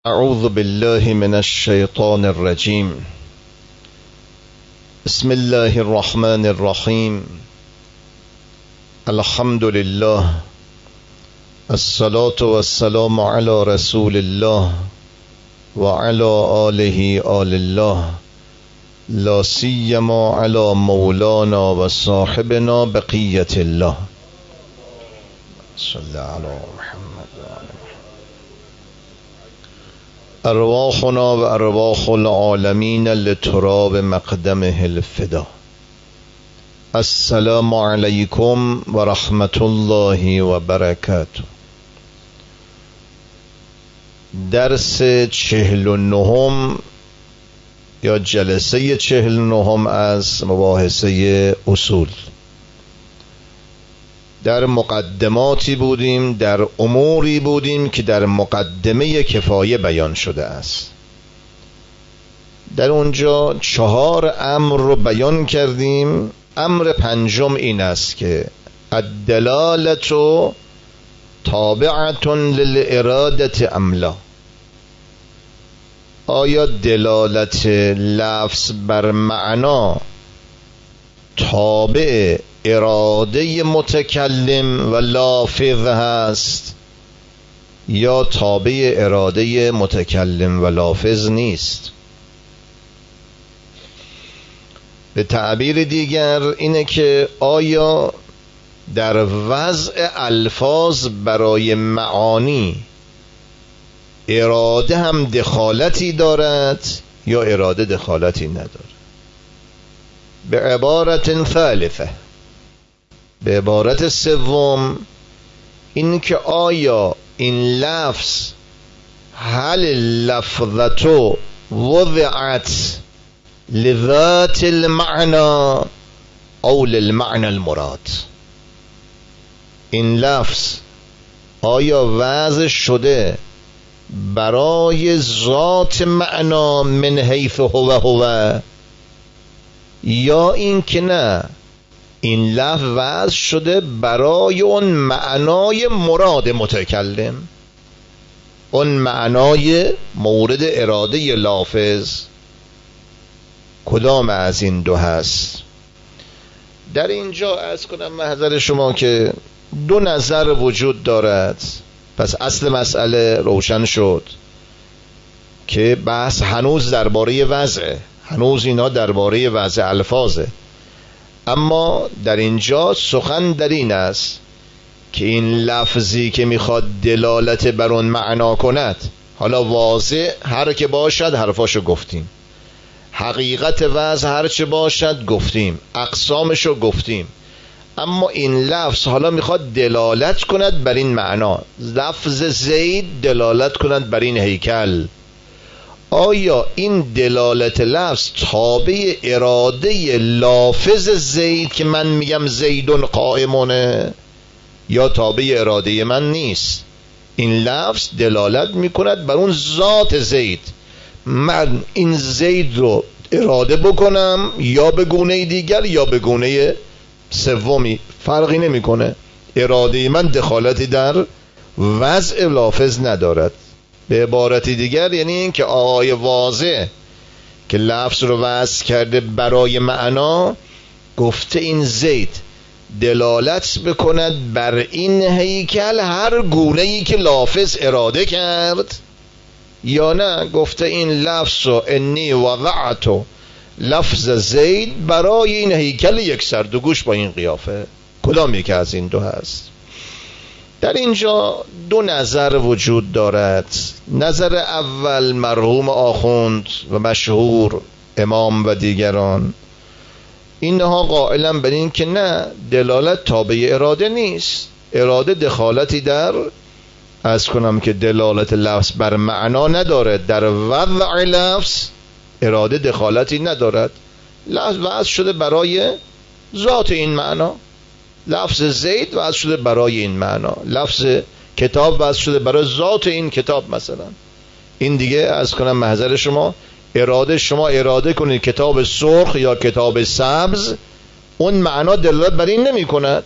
اعوذ بالله من الشیطان الرجیم. بسم الله الرحمن الرحیم. الحمد لله، الصلاة والسلام على رسول الله وعلى آله آل الله، لا سیما على مولانا و صاحبنا بقیة الله. صلی علی محمد. ارواحنا و ارواح العالمین لتراب مقدمه الفدا. السلام علیکم و رحمت الله و برکاته. درس 49 یا جلسه 49 از مباحثه اصول. در مقدماتی بودیم، در اموری بودیم که در مقدمه کفایه بیان شده است. در اونجا 4 امر رو بیان کردیم. امر پنجم این است که الدلالة تابعة للإرادة ام لا. آیا دلالت لفظ بر معنا تابع اراده متکلم و لافظ هست یا تابع اراده متکلم و لافظ نیست؟ به تعبیر دیگر اینه که آیا در وضع الفاظ برای معانی اراده هم دخالتی دارد یا اراده دخالتی ندارد؟ به عبارت ثالثه، به عبارت سوم، این که آیا این لفظ هل لفظتو وضعت لذات المعنى او للمعنى المراد. این لفظ آیا وضع شده برای ذات معنا من حیث هو یا این که نه، این لفظ وضع شده برای اون معنای مراد متکلم، اون معنای مورد اراده لافظ. کدام از این دو هست؟ در اینجا عرض کنم محضر شما که 2 نظر وجود دارد. پس اصل مسئله روشن شد که بحث هنوز درباره وضعه، هنوز اینا درباره وضع الفاظه. اما در اینجا سخن در این است که این لفظی که میخواد دلالت بر اون معنا کند، حالا واضح هر که باشد حرفاشو گفتیم، حقیقت وضع هر چه باشد گفتیم، اقسامشو گفتیم، اما این لفظ حالا میخواد دلالت کند بر این معنا. لفظ زید دلالت کند بر این هیکل. آیا این دلالت لفظ تابع اراده لافظ زید که من میگم زیدون قائمونه یا تابع اراده من نیست؟ این لفظ دلالت میکند بر اون ذات زید. من این زید رو اراده بکنم یا به گونه دیگر یا به گونه سومی، فرقی نمیکنه. اراده من دخالتی در وضع لافظ ندارد. به عبارت دیگر یعنی این که آقای واضح که لفظ رو وضع کرده برای معنا گفته این زید دلالت بکند بر این هیکل هر گونه‌ای که لافظ اراده کرد، یا نه گفته این لفظ رو انی وضعت لفظ زید برای این هیکل یک سر دو گوش با این قیافه. کدام یک از این دو هست؟ در اینجا 2 نظر وجود دارد. نظر اول مرحوم آخوند و مشهور امام و دیگران، اینها قائلا بر این که نه، دلالت تابع اراده نیست، اراده دخالتی در از کنم که دلالت لفظ بر معنا نداره، در وضع لفظ اراده دخالتی ندارد. لفظ وضع شده برای ذات این معنا، لفظ زید وضع شده برای این معنا، لفظ کتاب وضع شده برای ذات این کتاب مثلا. این دیگه از کنم محضر شما اراده کنید کتاب سرخ یا کتاب سبز، اون معنا دلالت بر این نمی کند.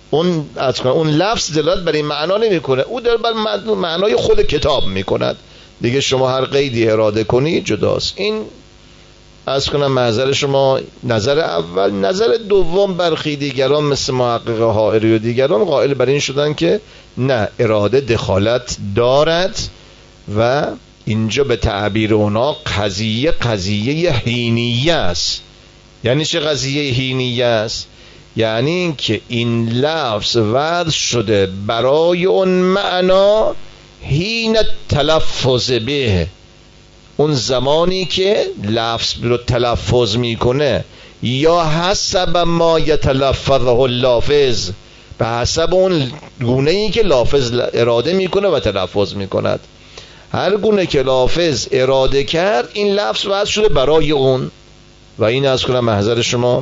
اون لفظ دلالت بر این معنا نمی کنه، او دلالت بر معنای خود کتاب می کند. دیگه شما هر قیدی اراده کنی جداست. این از کنم نظر شما نظر اول. نظر دوم برخی دیگران مثل محقق حائری و دیگران قائل بر این شدن که نه، اراده دخالت دارد و اینجا به تعبیر اونا قضیه حینیه است. یعنی چه قضیه حینیه است؟ یعنی این که این لفظ وضع شده برای اون معنا حین تلفظ به، اون زمانی که لفظ رو تلفظ میکنه، یا حسب ما یتلفظه اللافظ، به حسب اون گونه ای که لافظ اراده میکنه و تلفظ میکند. هر گونه که لافظ اراده کرد این لفظ وضع شده برای اون. و این از کنم محضر شما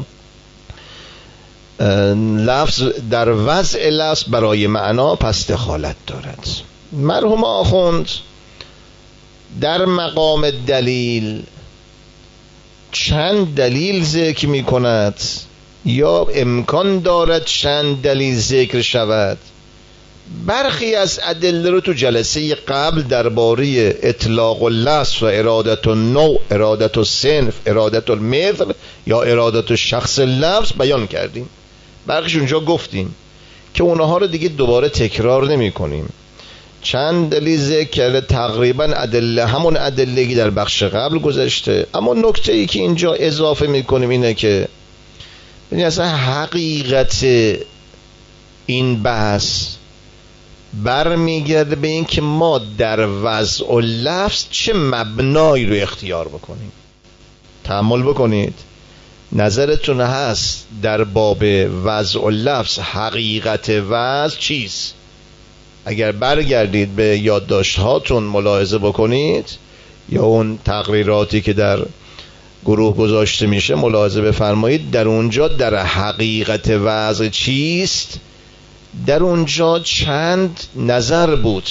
لفظ در وضع لفظ برای معنا پس دخالت دارد. مرحوم آخوند در مقام دلیل چند دلیل ذکر می کند یا امکان دارد چند دلیل ذکر شود. برخی از ادله رو تو جلسه قبل درباره اطلاق اللفظ و ارادت النوع، ارادت الصنف، ارادت المثل یا ارادت الشخص لفظ بیان کردیم. برخیش اونجا گفتیم که اونها رو دیگه دوباره تکرار نمی کنیم. چند دلیل ذکر کرده، تقریبا ادله همون ادله‌ای در بخش قبل گذشته. اما نکته ای که اینجا اضافه میکنیم اینه که ببینید اصلا حقیقت این بحث برمیگرده به این که ما در وضع اللفظ چه مبنایی رو اختیار بکنیم. تأمل بکنید، نظرتون هست در باب وضع اللفظ حقیقت وضع چیست؟ اگر برگردید به یادداشت هاتون ملاحظه بکنید یا اون تقریراتی که در گروه گذاشته میشه ملاحظه بفرمایید، در اونجا در حقیقت وضع چیست در اونجا چند نظر بود.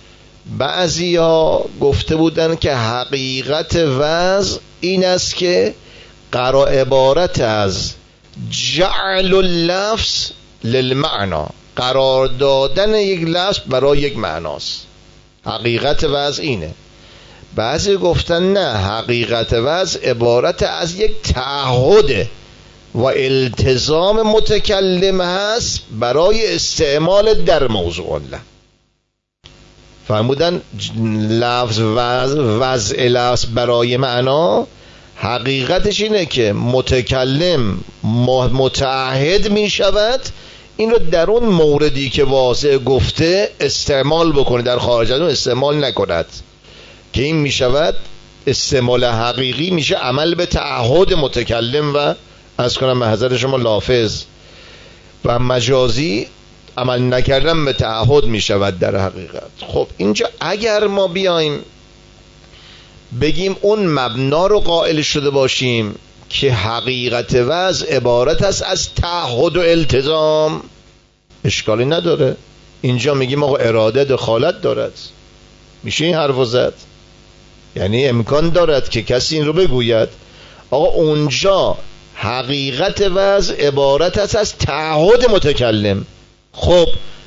بعضیا گفته بودن که حقیقت وضع این است که عبارت از جعل اللفظ للمعنا، قرار دادن یک لفظ برای یک معناست. حقیقت وضع اینه. بعضی گفتن نه، حقیقت وضع عبارت از یک تعهد و التزام متکلم هست برای استعمال در موضوع الله. فرمودن لفظ وضع لفظ برای معنا حقیقتش اینه که متکلم متعهد می شود این رو در اون موردی که واضح گفته استعمال بکنه، در خارج از اون استعمال نکند، که این می شود استعمال حقیقی میشه عمل به تعهد متکلم و از کنم محضر شما لافظ، و مجازی عمل نکردن به تعهد می شود در حقیقت. خب اینجا اگر ما بیایم بگیم اون مبنا رو قائل شده باشیم که حقیقت وضع عبارت است از تعهد و التزام، اشکالی نداره. اینجا میگیم آقا اراده دخالت دارد، میشه این حرف زد. یعنی امکان دارد که کسی این رو بگوید آقا اونجا حقیقت وضع عبارت است از تعهد متکلم. خب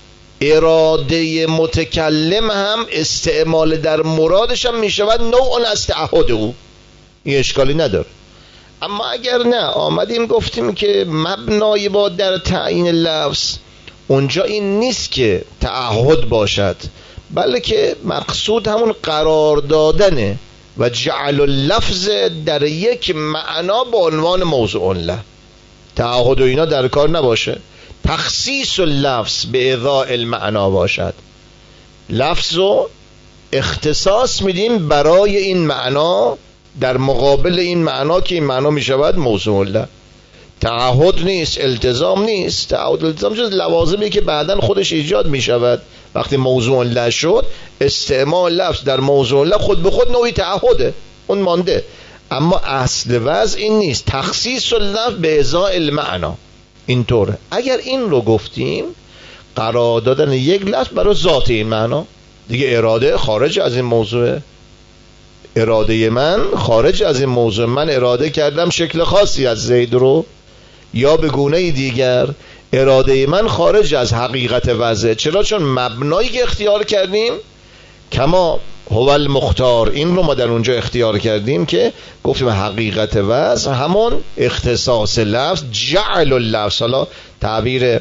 اراده متکلم هم استعمال در مرادش هم میشود نوع از تعهد او، این اشکالی نداره. اما اگر نه آمدیم گفتیم که مبنای با در تعیین لفظ اونجا این نیست که تعهد باشد، بلکه مقصود همون قرار دادنه و جعل اللفظ در یک معنا به عنوان موضوع الله. تعهد و اینا در کار نباشه، تخصیص اللفظ به اضاء المعنا باشد. لفظ رو اختصاص میدیم برای این معنا در مقابل این معنا که این معنا میشود موضوع الله. تعهد نیست، التزام نیست. تعهد التزام جز لوازمی که بعداً خودش ایجاد میشود. وقتی موضوع الله شد استعمال لفظ در موضوع الله خود به خود نوعی تعهده، اون مانده. اما اصل وضع این نیست، تخصیص اللفظ به ازاء المعنا. اینطوره. اگر این رو گفتیم قرار دادن یک لفظ برای ذات این معنا، دیگه اراده خارج از این موضوع. اراده من خارج از این موضوع، من اراده کردم شکل خاصی از زید رو یا به گونه دیگر، اراده من خارج از حقیقت وضع. چرا؟ چون مبنایی که اختیار کردیم کما هو المختار، این رو ما در اونجا اختیار کردیم که گفتیم حقیقت وضع همون اختصاص لفظ، جعل اللفظ. حالا تعبیر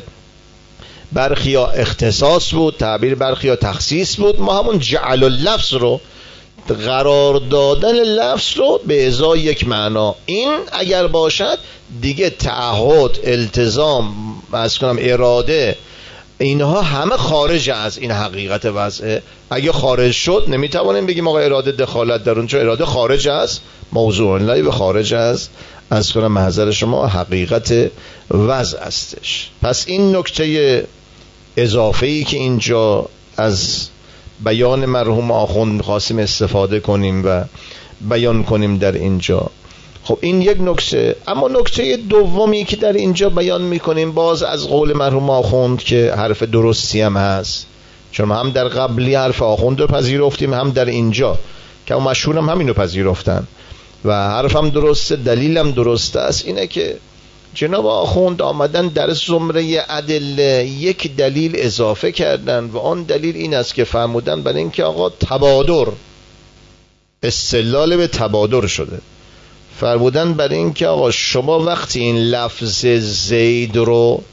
برخیا اختصاص بود، تعبیر برخیا تخصیص بود، ما همون جعل اللفظ رو، قرار دادن لفظ رو به ازای یک معنا، این اگر باشد دیگه تعهد، التزام، اراده، اینها همه خارج از این حقیقت وضعه. اگه خارج شد نمیتوانیم بگیم آقا اراده دخالت در اون، چون اراده خارج از موضوع لای و خارج از محضر شما حقیقت وضع استش. پس این نکته اضافه‌ای که اینجا از بیان مرحوم آخوند می‌خواستیم استفاده کنیم و بیان کنیم در اینجا. خب این یک نکته. اما نکته دومی که در اینجا بیان میکنیم باز از قول مرحوم آخوند که حرف درستی هم هست، چون هم در قبلی حرف آخوند رو پذیرفتیم، هم در اینجا که مشهور هم همین رو پذیرفتن و حرفم درسته، دلیلم درسته است، اینه که جناب آخوند آمدن در زمره ادله یک دلیل اضافه کردن و آن دلیل این است که فرمودن برای اینکه آقا تبادر، استدلال به تبادر شده، فرمودن برای اینکه آقا شما وقتی این لفظ زید رو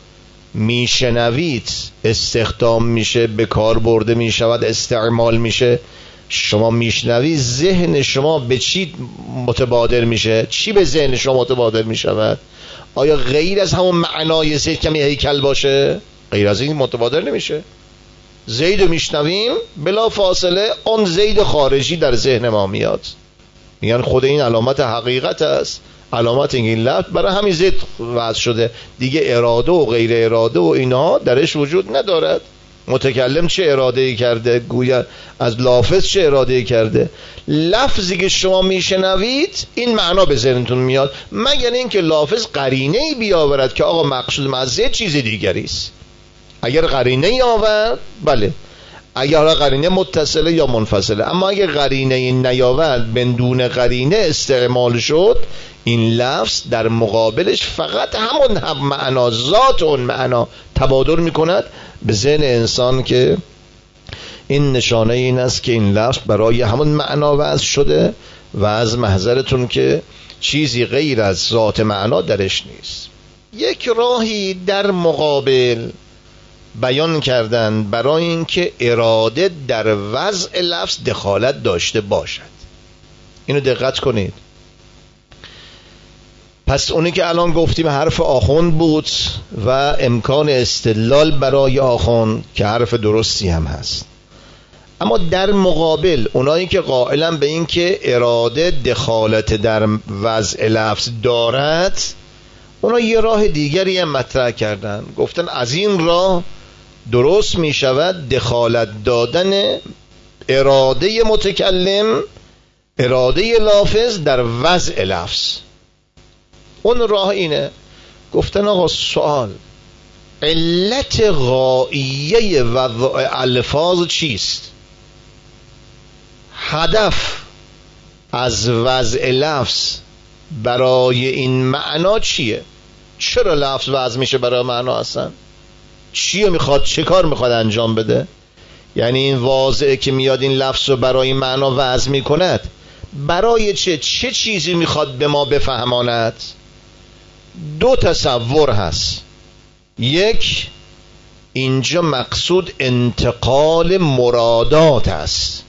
میشنوید، استخدام میشه، به کار برده میشود، استعمال میشه، شما میشنوید، ذهن شما به چی متبادر میشه؟ چی به ذهن شما متبادر میشود؟ آیا غیر از همون معنای زید کمی هیکل باشه؟ غیر از این متبادر نمیشه. زید رو میشنویم بلا فاصله آن زید خارجی در ذهن ما میاد، میگن خود این علامت حقیقت است، علامت این لفظ برای همین زید وضع شده، دیگه اراده و غیر اراده و اینها درش وجود ندارد. متکلم چه اراده‌ای کرده، گویا از لافظ چه اراده‌ای کرده، لفظی که شما میشنوید این معنا به ذهنتون میاد، مگر اینکه لافظ قرینه‌ای بیاورد که آقا مقصود از زید چیز دیگری است. اگر قرینه‌ای آورد بله، اگر قرینه متصله یا منفصله، اما اگر قرینه نیاورد، بدون قرینه استعمال شد، این لفظ در مقابلش فقط همون هم معنا، ذات اون معنا تبادر میکند به ذهن انسان، که این نشانه این است که این لفظ برای همون معنا وضع شده و از محضرتون که چیزی غیر از ذات معنا درش نیست. یک راهی در مقابل بیان کردن برای اینکه اراده در وضع لفظ دخالت داشته باشد. اینو دقت کنید. پس اونی که الان گفتیم حرف آخوند بود و امکان استدلال برای آخوند که حرف درستی هم هست، اما در مقابل اونایی که قائلن به این که اراده دخالت در وضع لفظ دارد، اونا یه راه دیگری هم مطرح کردن، گفتن از این راه درست می شود دخالت دادن اراده متکلم، اراده لافظ در وضع لفظ. اون راه اینه، گفتن آقا سوال، علت غاییه وضع الفاظ چیست؟ هدف از وضع لفظ برای این معنا چیه؟ چرا لفظ وضع میشه برای معنا اصلا؟ چیه میخواد، چه کار میخواد انجام بده؟ یعنی این واضعه که میاد این لفظ رو برای معنا وضع میکند، برای چه چیزی میخواد به ما بفهماند؟ دو تصور هست. یک، اینجا مقصود انتقال مرادات است.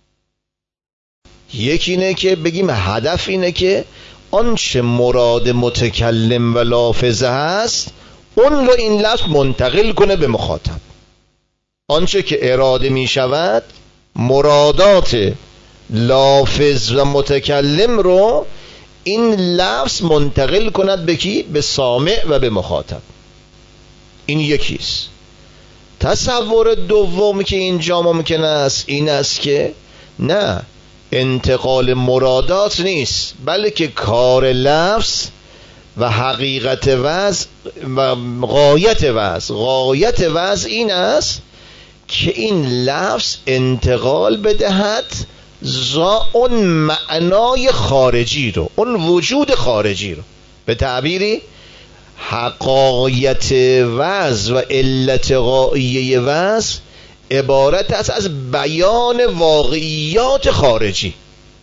یکی اینه که بگیم هدف اینه که آنچه مراد متکلم و لافظ هست اون رو این لفظ منتقل کنه به مخاطب. آنچه که اراده می شود مرادات لافظ و متکلم رو این لفظ منتقل کند به کی؟ به سامع و به مخاطب. این یکیست. تصور دوم که اینجا ممکن است این است که نه، انتقال مرادات نیست، بلکه کار لفظ و حقیقت وضع و غایت وضع این است که این لفظ انتقال بدهد اون معنای خارجی رو، اون وجود خارجی رو، به تعبیری حقایت وضع و علت غایه وضع عبارت است از بیان واقعیات خارجی.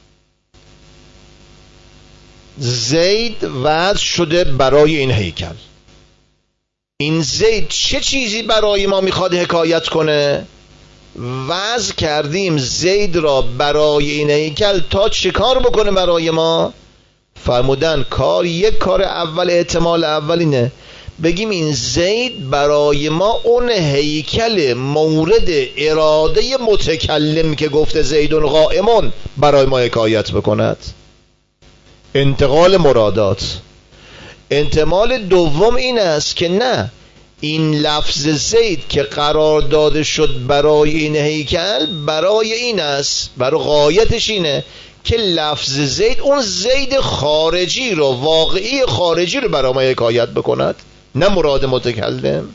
زید وضع شده برای این هیکل. این زید چه چیزی برای ما میخواد حکایت کنه؟ وضع کردیم زید را برای این هیکل تا چه کار بکنه برای ما؟ فرمودن یک کار اول، احتمال اول اینه بگیم این زید برای ما اون هیکل مورد اراده متکلم که گفته زیدون قائمون برای ما حکایت بکند. انتقال مرادات. احتمال دوم این است که نه، این لفظ زید که قرار داده شد برای این هیکل برای این است، برای غایتش اینه که لفظ زید اون زید خارجی رو، واقعی خارجی رو برای ما حکایت بکند، نه مراد متکلم.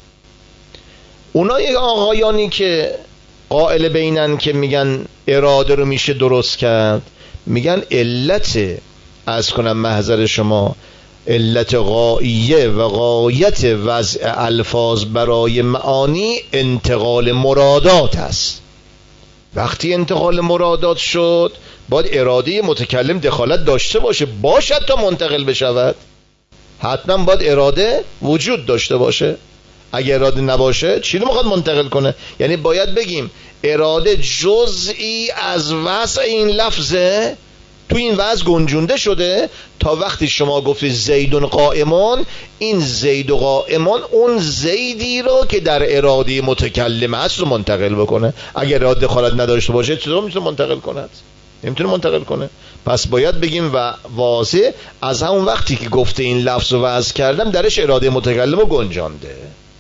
اونای آقایانی که قائل بینن که میگن اراده رو میشه درست کرد، میگن علت، از کنم محضر شما، علت غایه و غایت وضع الفاظ برای معانی انتقال مرادات است. وقتی انتقال مرادات شد باید اراده متکلم دخالت داشته باشه، باشد تا منتقل بشود. حتما باید اراده وجود داشته باشه. اگر اراده نباشه چی رو میخواد منتقل کنه؟ یعنی باید بگیم اراده جزئی از وضع این لفظه، تو این وضع گنجونده شده تا وقتی شما گفتی زیدون قائمون، این زید و قائمون اون زیدی رو که در اراده متکلم هست رو منتقل بکنه. اگر اراده دخالت نداشته باشه چطور میتونه منتقل کند؟ نمیتونه منتقل کنه. پس باید بگیم و واضح از همون وقتی که گفته این لفظ رو وضع کردم درش اراده متکلم رو گنجانده.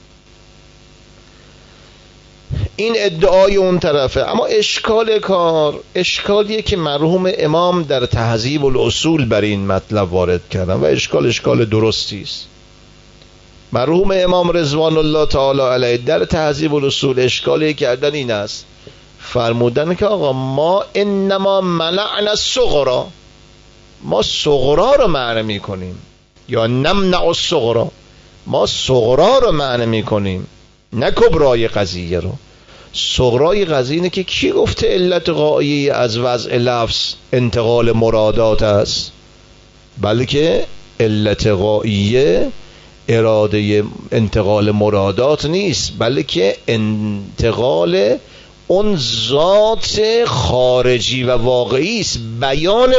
این ادعای اون طرفه. اما اشکال کار اشکالیه که مرحوم امام در تهذیب الاصول بر این مطلب وارد کردن و اشکال درستی است. مرحوم امام رضوان الله تعالی علیه در تهذیب الاصول اشکالی کردن این است، فرمودن که آقا ما انما منعنا الصغرا، ما صغرا رو معنی میکنیم، یا نمنع الصغرا، ما صغرا رو معنی میکنیم نه کبرای قضیه رو. صغرای قضیه اینه که کی گفته علت غایه از وضع لفظ انتقال مرادات است؟ بلکه علت غایه اراده انتقال مرادات نیست، بلکه انتقال اون ذات خارجی و واقعی است، بیان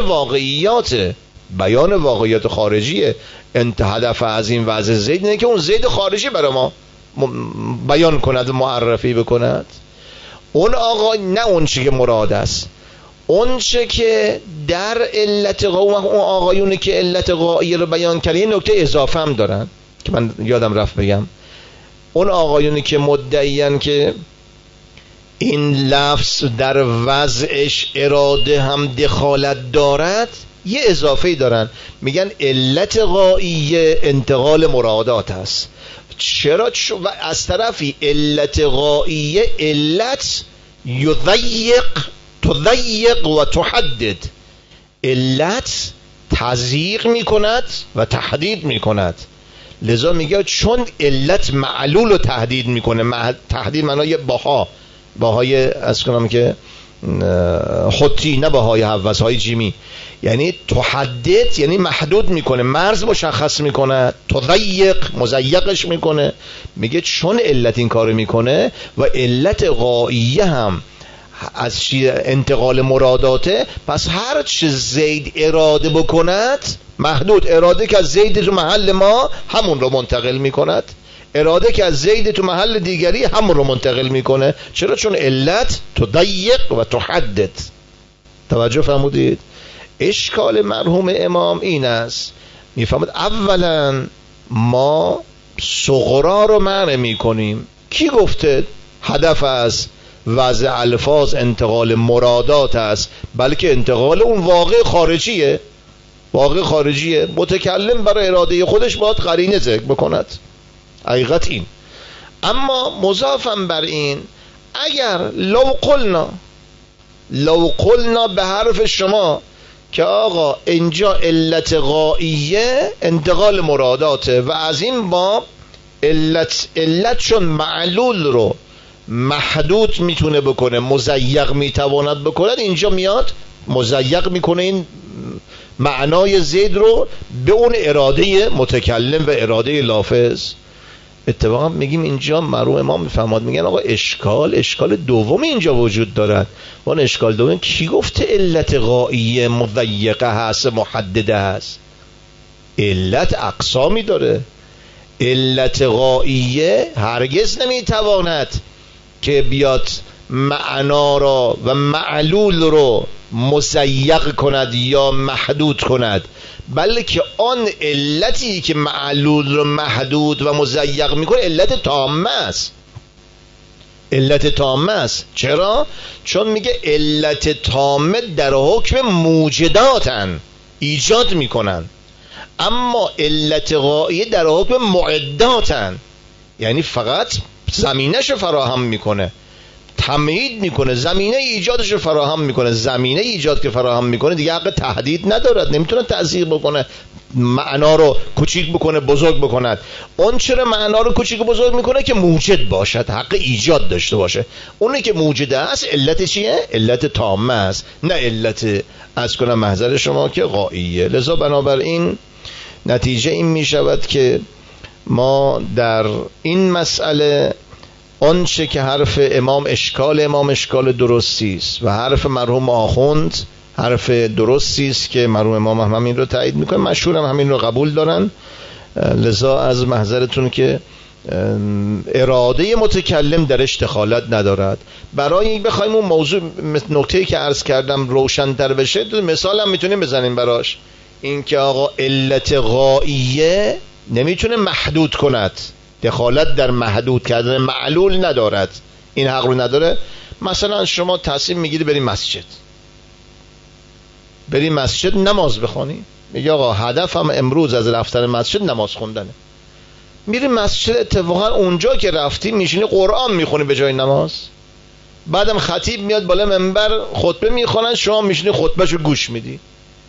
واقعیات خارجیه. هدف از این وضع زید اینه که اون زید خارجی برای ما بیان کند، معرفی بکند. اون آقا نه اون چی که مراد است، اون چه که در علت اون آقایونی که علت غایه رو بیان کرده. یه نکته اضافه هم دارن که من یادم رفت بگم. اون آقایونی که مدعیان که این لفظ در وضعش اراده هم دخالت دارد، یه اضافه دارن، میگن علت غایه انتقال مرادات است. چرا؟ و از طرفی علت غایه علت تضیق و تحدد، علت تضییق میکند و تحدید میکند. لذا میگه چون علت معلول رو تحدید میکنه، تحدید معنای باهای از کنم که خطی، نه باهای حوض های جیمی، یعنی تحدد یعنی محدود میکنه، مرز مشخص میکنه، تضیق مضیقش میکنه. میگه چون علت این کارو میکنه و علت غایه هم از انتقال مراداته، پس هر چه زید اراده بکند محدود، اراده که از زید تو محل ما همون رو منتقل میکند، اراده که از زید تو محل دیگری همون رو منتقل میکنه. چرا؟ چون علت تضیق و تحدد. توجه فرمودید؟ اشکال مرحوم امام این است، میفهمد اولا ما صغرا رو معنی میکنیم. کی گفته هدف از وضع الفاظ انتقال مرادات است؟ بلکه انتقال اون واقع خارجیه. متکلم برای اراده خودش باید قرینه ذکر بکند، حقیقت این. اما مضافم بر این، اگر لو قلنا به حرف شما که آقا اینجا علت غایه انتقال مراداته و از این باب علت چون معلول رو محدود میتونه بکنه، مضیق میتواند بکند، اینجا میاد مضیق میکنه این معنای زید رو به اون اراده متکلم و اراده لافظ. اتفاقا میگیم اینجا مرحوم امام میفرماد، میگن آقا اشکال دوم اینجا وجود دارد. اون اشکال دوم کی گفته علت غائیه مضیقه هست محدده هست؟ علت اقسامی داره. علت غائیه هرگز نمیتواند که بیاد معنا را و معلول رو مضیق کند یا محدود کند، بلکه آن علتی که معلول رو محدود و مضیق میکنه علت تامه است. علت تامه است. چرا؟ چون میگه علت تامه در حکم موجداتن، ایجاد میکنن، اما علت غائیه در حکم معداتن، یعنی فقط زمینش فراهم میکنه، تمهید میکنه، زمینه ایجادش رو فراهم میکنه. زمینه ایجاد که فراهم میکنه دیگه حق تحدید ندارد، نمیتونه تضییق بکنه، معنا رو کوچیک بکنه بزرگ بکند. اون چرا معنا رو کوچیک و بزرگ میکنه؟ که موجد باشد، حق ایجاد داشته باشه. اونی که موجده است علت چیه؟ علت تامه است، نه علت از کنم محضر شما که غائیه. لذا بنابراین نتیجه این میشود که ما در این مسئله آنچه که حرف امام اشکال درستی است و حرف مرحوم آخوند حرف درستی است که مرحوم امام هم همین رو تایید میکنه، مشهور هم همین رو قبول دارن. لذا از محضرتون که اراده متکلم درش دخالت ندارد. برای این بخوایم اون موضوع نکته‌ای که عرض کردم روشن‌تر بشه، مثال هم میتونیم بزنیم براش. این که آقا علت غائیه نمیتونه محدود کند، دخالت در محدود کردن معلول ندارد، این حق رو نداره. مثلا شما تصمیم میگیری بری مسجد نماز بخونی، میگه آقا هدفم امروز از رفتن مسجد نماز خوندنه. میری مسجد، اتفاقا اونجا که رفتی میشینی قرآن میخونی به جای نماز، بعدم خطیب میاد بالا منبر خطبه میخونن، شما میشینی خطبهشو گوش میدی.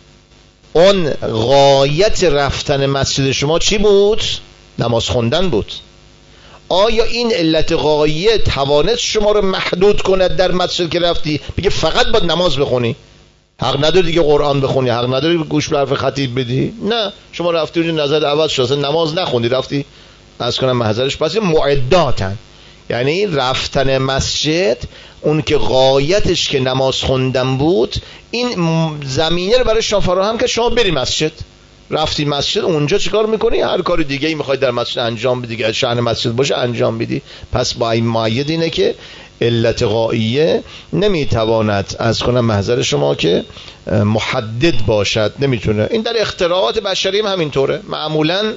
اون غایت رفتن مسجد شما چی بود؟ نماز خوندن بود. آیا این علت غایه توانست شما رو محدود کند در مسجد که رفتی بگه فقط باید نماز بخونی؟ حق نداری دیگه قرآن بخونی، حق نداری گوش به حرف خطیب بدی. نه، شما رفتی اونجا نظر عوض شد، نماز نخوندی، رفتی از کنم محضرش. پس معداتن، یعنی رفتن مسجد اون که غایتش که نماز خوندن بود، این زمینه رو برای شما فراهم که شما بری مسجد. رفتی مسجد، اونجا چیکار میکنی؟ هر کاری دیگه ای میخوای در مسجد انجام بدی که شأن مسجد باشه انجام بدی. پس با این معید اینه که علت غائیه نمیتواند از کنم محضر شما که محدد باشد، نمیتونه. این در اختراعات بشری هم همینطوره. معمولا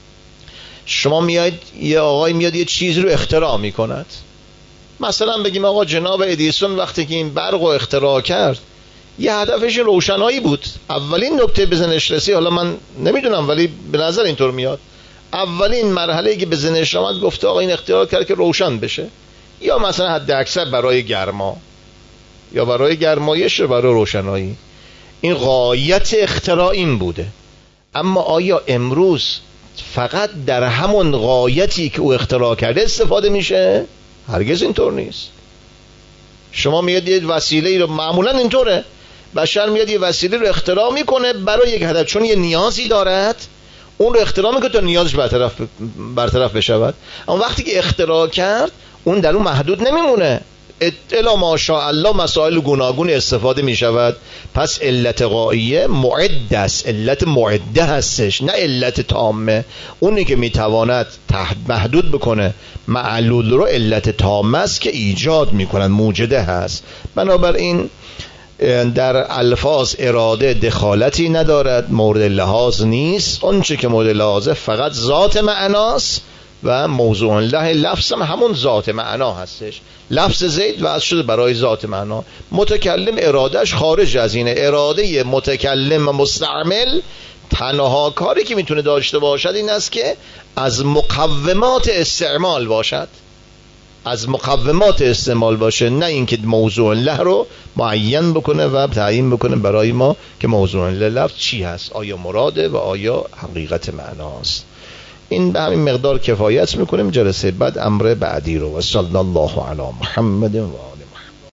شما میاد یه آقای میاد یه چیز رو اختراع میکند، مثلا بگیم آقا جناب ادیسون وقتی که این برق رو اختراع کرد یه هدفش روشنایی بود. اولین نکته به ذهنش رسید، حالا من نمیدونم ولی به نظر اینطور میاد، اولین مرحله که به ذهنش آمد گفته آقا این اختراع کرد که روشن بشه، یا مثلا حد اکثر برای گرما یا برای گرمایش یا برای روشنایی. این غایت اختراع این بوده. اما آیا امروز فقط در همون غایتی که او اختراع کرده استفاده میشه؟ هرگز اینطور نیست. شما میاد یه وسیله رو، معمولا اینطوره، بشر میاد یه وسیله رو اختراع میکنه برای یک هدف، چون یه نیازی دارد اون رو اختراع میکنه تا نیازش برطرف بشود. اما وقتی که اختراع کرد اون در اون محدود نمیمونه، الا ماشاءالله مسائل گوناگون استفاده میشود. پس علت غائیه معد است، علت معده هستش، نه علت تامه. اونی که میتواند محدود بکنه معلول رو علت تامه است که ایجاد میکنن، موجده هست. بنابراین در الفاظ اراده دخالتی ندارد، مورد لحاظ نیست. اونچه که مورد لحاظه فقط ذات معناست و موضوع الله لفظ هم همون ذات معنا هستش. لفظ زید وضع شده برای ذات معنا، متکلم ارادهش خارج از اینه. اراده متکلم و مستعمل تنها کاری که میتونه داشته باشد این است که از مقومات استعمال باشد، از مقومات استعمال باشه، نه اینکه موضوع الله رو معین بکنه و تعیین بکنه برای ما که موضوع الله لفظ چی هست، آیا مراده و آیا حقیقت معناست. این به همین مقدار کفایت میکنیم. جلسه بعد امر بعدی رو. و صلی الله علی محمد و